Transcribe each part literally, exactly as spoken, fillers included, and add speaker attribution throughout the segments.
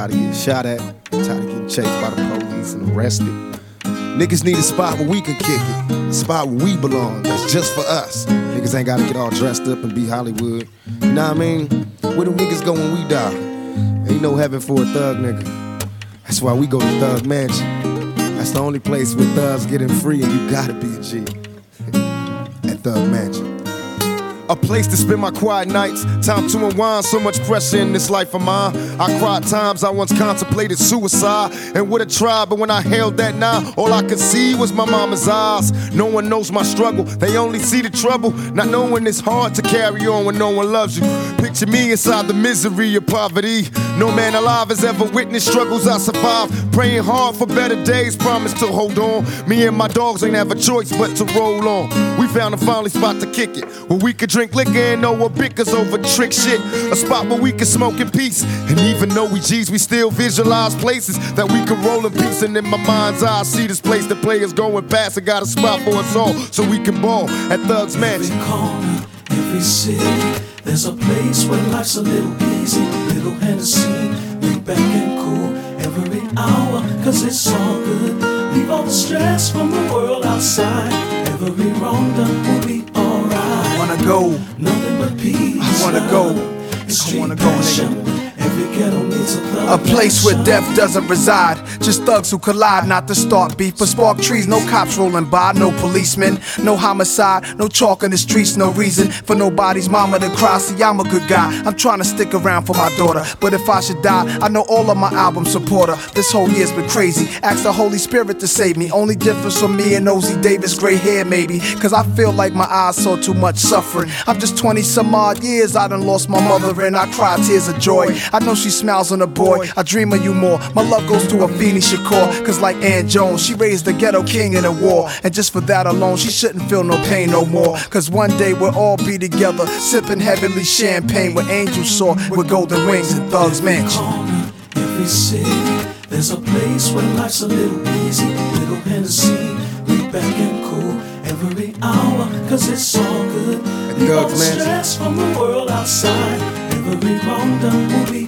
Speaker 1: Tired of getting shot at, tired of getting chased by the police and arrested. Niggas need a spot where we can kick it, a spot where we belong, that's just for us. Niggas ain't gotta get all dressed up and be Hollywood. You know what I mean? Where them niggas go when we die? Ain't no heaven for a thug nigga. That's why we go to Thug Mansion. That's the only place where thugs getting free and you gotta be a G. At Thug Mansion. A place to spend my quiet nights, time to unwind, so much pressure in this life of mine. I cried times I once contemplated suicide and would have tried, but when I held that nine, all I could see was my mama's eyes. No one knows my struggle, they only see the trouble, not knowing it's hard to carry on when no one loves you. Picture me inside the misery of poverty. No man alive has ever witnessed struggles I survived. Praying hard for better days, promise to hold on. Me and my dogs ain't have a choice but to roll on. We found a finally spot to kick it, where we could drink liquor and know what bickers over trick shit. A spot where we can smoke in peace. And even though we G's, we still visualize places that we can roll in peace. And in my mind's eye, I see this place that players going past. I got a spot for us all, so we can ball at Thug's Mansion.
Speaker 2: Every corner, every city, there's a place where life's a little easy. Little Hennessy, laid back and cool every hour, cause it's all good. Leave all the stress from the world outside. Every wrong done will be alright.
Speaker 3: I wanna go,
Speaker 2: nothing but peace.
Speaker 3: I wanna go,
Speaker 2: I wanna go, nigga. Every ghetto needs a thug.
Speaker 3: A place where death doesn't reside, just thugs who collide, not to start beef but spark trees. No cops rolling by, no policemen, no homicide, no chalk in the streets, no reason for nobody's mama to cry. See, I'm a good guy, I'm trying to stick around for my daughter, but if I should die, I know all of my album support her. This whole year's been crazy, ask the Holy Spirit to save me. Only difference from me and Ozzy Davis, gray hair maybe, cause I feel like my eyes saw too much suffering. I'm just twenty some odd years, I done lost my mother and I cry tears of joy. I know she smiles on a boy, I dream of you more. My love goes to Afeni Shakur, cause like Ann Jones, she raised the ghetto king in a war. And just for that alone, she shouldn't feel no pain no more. Cause one day we'll all be together, sipping heavenly champagne with angels soar with golden wings and Thug's Mansion.
Speaker 2: Every city, there's a place where life's a little easy. Little Hennessy, laid back and cool every hour, cause it's all good. Leave all the stress from the world outside. Every wrong done will be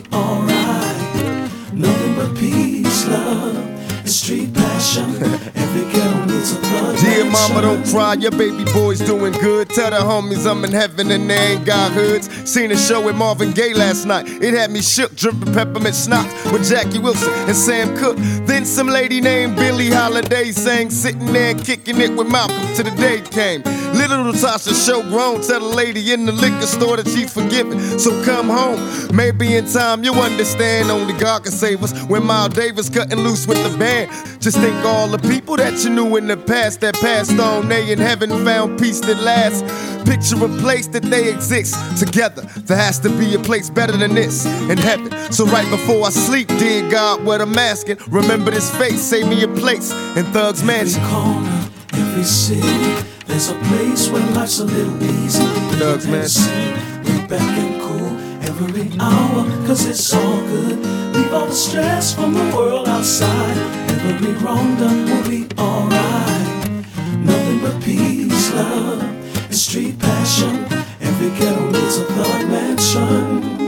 Speaker 2: alright. Nothing but peace, love, and street passion. Every ghetto needs a thug.
Speaker 1: Dear mama, don't cry, your baby boy's doing good. Tell the homies I'm in heaven and they ain't got hoods. Seen a show with Marvin Gaye last night. It had me shook, dripping peppermint schnapps with Jackie Wilson and Sam Cooke. Then some lady named Billie Holiday sang, sitting there and kicking it with Malcolm till the day came. Little Natasha show grown, tell the lady in the liquor store that she's forgiven, so come home. Maybe in time you'll understand, only God can save us. When Miles Davis cutting loose with the band. Just think all the people that you knew in the past that passed on, they in heaven found peace that lasts. Picture a place that they exist together. There has to be a place better than this in heaven. So right before I sleep, dear God, what I'm asking, remember this face, save me a place in Thug's Mansion.
Speaker 2: Every corner, every city, there's a place where life's a little easy.
Speaker 1: Thug's Mansion.
Speaker 2: Laid back and cool every hour, cause it's all good. Leave all the stress from the world outside. Every wrong done will be alright. Nothing but peace, love, and street passion. Every ghetto needs a Thug Mansion.